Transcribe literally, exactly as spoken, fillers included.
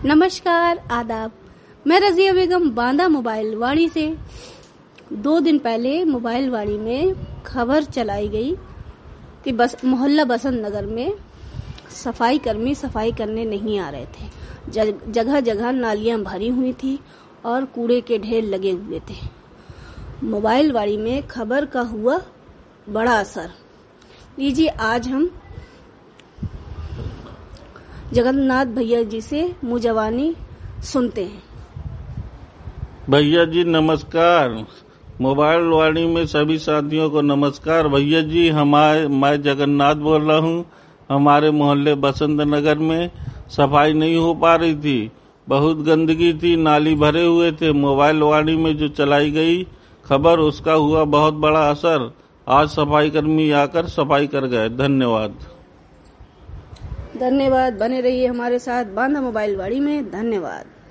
नमस्कार, आदाब। मैं रजिया बेगम बांदा मोबाइल वाणी से। दो दिन पहले मोबाइल वाणी में खबर चलाई गई कि बस मोहल्ला बसंत नगर में सफाई कर्मी सफाई करने नहीं आ रहे थे। जगह जगह नालियां भरी हुई थी और कूड़े के ढेर लगे हुए थे। मोबाइल वाणी में खबर का हुआ बड़ा असर। लीजिए, आज हम जगन्नाथ भैया जी से मुजवानी सुनते हैं। भैया जी नमस्कार। मोबाइल वाणी में सभी साथियों को नमस्कार। भैया जी, हमारे मैं जगन्नाथ बोल रहा हूँ। हमारे मोहल्ले बसंत नगर में सफाई नहीं हो पा रही थी, बहुत गंदगी थी, नाली भरे हुए थे। मोबाइल वाणी में जो चलाई गई खबर, उसका हुआ बहुत बड़ा असर। आज सफाई कर्मी आकर सफाई कर गए। धन्यवाद। धन्यवाद। बने रहिए हमारे साथ बांदा मोबाइल वाणी में। धन्यवाद।